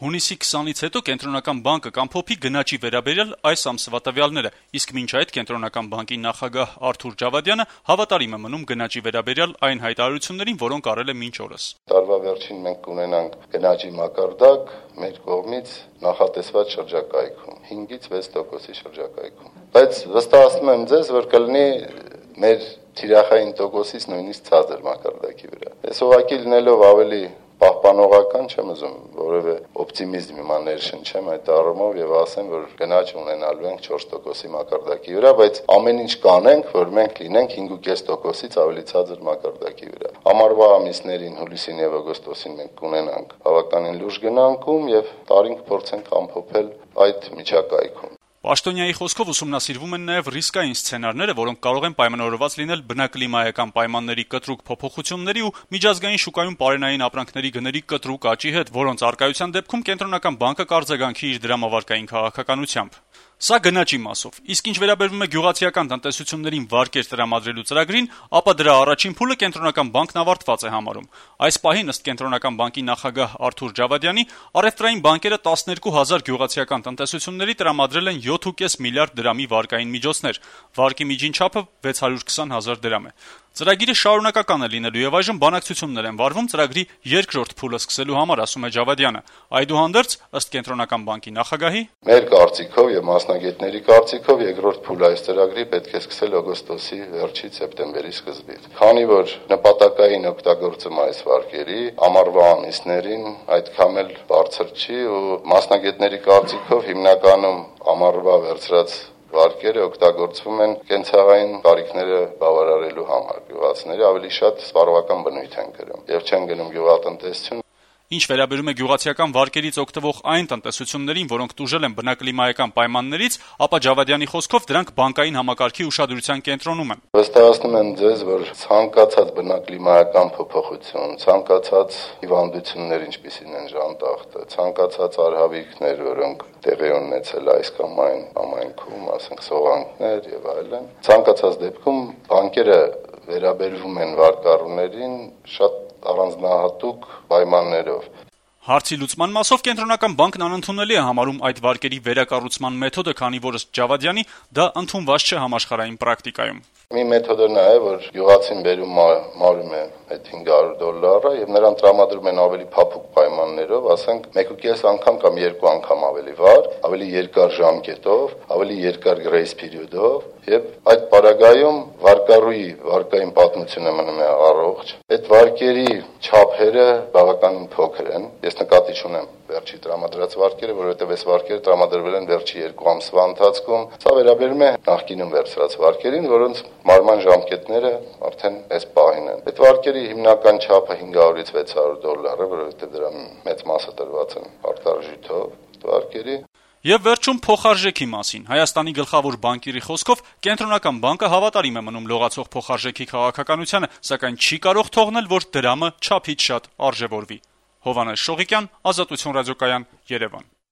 Հունիսի 20-ից հետո Կենտրոնական բանկը կամփոփի գնաճի վերաբերյալ այս ամսվա տվյալները, իսկ մինչ այդ Կենտրոնական բանկի նախագահ Արթուր Ջավադյանը հավատարիմ է մնում գնաճի վերաբերյալ այն հայտարարություններին, որոնք արել է մինչ օրս. Տարվա վերջին մենք կունենանք գնաճի մակարդակ մեր կողմից նախատեսված շրջակայքում 5-ից 6% շրջակայքում, բայց վստահում եմ ձեզ, որ կլինի մեր թիրախային տոկոսից նույնիսկ ցածր մակարդակի վրա։ Ես ուղղակի լինելով ավելի պահպանողական չեմ ուզում որևէ օպտիմիզմ հիմա ներշնչեմ այդ առումով եւ ասեմ, որ գնաճ ունենալու ենք 4%-ի մակարդակի վրա, բայց ամեն ինչ կանենք, որ մենք լինենք 5.5%-ից ավելի ցածր մակարդակի վրա։ Ամառվա ամիսներին հուլիսին եւ օգոստոսին մենք կունենանք բավականին լուրջ գնանկում եւ տարին կփորձենք ամփոփել այդ միջակայքում։ Պաշտոնյայի խոսքով ուսումնասիրվում են նաև ռիսկային սցենարները, որոնք կարող են պայմանավորված լինել բնակլիմայական պայմանների կտրուկ փոփոխությունների ու միջազգային շուկայում պարենային ապրանքների գների կտրուկ աճի հետ, որոնց առկայության դեպքում Կենտրոնական բանկը կարձագանքի իր դրամավարկային քաղաքականությամբ։ Սա գնաճի մասով, իսկ ինչ վերաբերվում է գյուղացիական տնտեսություններին վարկեր տրամադրելու ծրագրին, ապա դրա առաջին փուլը Կենտրոնական բանկն ավարտված է համարում։ Այս պահին ըստ Կենտրոնական բանկի նախագահ Արթուր Ջավադյանի, առևտրային բանկերը 12,000 գյուղացիական տնտեսությունների տրամադրել են 7.5 միլիարդ դրամի վարկային միջոցներ, վարկի միջին չափը 620,000 դրամ է։ Ծրագիրը շարունակական է լինելու եւ այժմ բանակցություններ են վարվում ծրագրի երկրորդ փուլը սկսելու համար, ասում է Ջավադյանը։ Այդուհանդերձ, ըստ Կենտրոնական բանկի նախագահի, մեր կարծիքով եւ մասնագետների կարծիքով երկրորդ փուլը այս ծրագրի պետք է սկսել օգոստոսի վերջից սեպտեմբերի սկզբից։ Քանի որ նպատակային օգտագործում այս վարկերի ամառվա ամիսներին այդքան էլ բարձր չի ու մասնագետների կարծիքով հիմնականում ամառվա վերցրած վարկերը օգտագործվում են կենցաղային կարիքները բավարարելու համար։ Գյուղացիները ավելի շատ սպառողական բնույթ են կրում եւ չեն գնում գյուղատնտեսություն։ Ինչ վերաբերում է գյուղացիական վարկերից օգտվող այն տնտեսություններին, որոնք տուժել են բնակլիմայական պայմաններից, ապա Ջավադյանի խոսքով դրանք բանկային համակարգի ուշադրության կենտրոնում են։ Վստահում եմ ձեզ, որ ցանկացած բնակլիմայական փոփոխություն, ցանկացած հիվանդություններ, ինչպիսին են ժանտախտը, ցանկացած արհավիկներ, որոնք տեղի ունեցել այս կամ այն համայնքում, ասենք սողանքներ եւ այլն, ցանկացած դեպքում բանկերը վերաբերվում են վարկառուներին շատ առանձնահատուկ պայմաններով։ Հարցի լուծման մասով Կենտրոնական բանկն անընդունելի է համարում այդ վարկերի վերակառուցման մեթոդը, քանի որ ըստ Ջավադյանի դա ընդունված չէ համաշխարհային պրակտիկայում։ Մի մեթոդը նա է, որ գյուղացին բերում մարում է այդ $500 եւ նրան տրամադրում են ավելի փափուկ պայմաններով, ասենք 1.5 անգամ կամ 2 անգամ ավելի վար, ավելի երկար ժամկետով, ավելի երկար grace period-ով եւ այդ պարագայում վարկառուի վարկային պատմությունը մնում է առողջ։ Այդ վարկերի չափերը բավականին փոքր են։ Ես նկատի ունեմ վերջի տրամադրած վարկերը, որովհետեւ այս վարկերը տրամադրվել են վերջի 2 ամսվա ընթացքում։ Սա վերաբերում է նախկինում վերցրած վարկերին, որոնց մարման ժամկետները արդեն այս պահին են։ Այդ վարկերի հիմնական չափը $500-ից $600, որովհետեւ դրա մեծ մասը տրված են արտարժույթով վարկերի։ Եվ վերջում փոխարժեքի մասին։ Հայաստանի գլխավոր բանկիրի խոսքով Կենտրոնական բանկը հավատարիմ է մնում լողացող փոխարժեքի քաղաքականությանը, սակայն չի կարող թողնել, որ դրամը չափից շատ արժևորվի։ Հովհաննես Շողիկյան, Ազատություն ռադիոկայան, Երևան։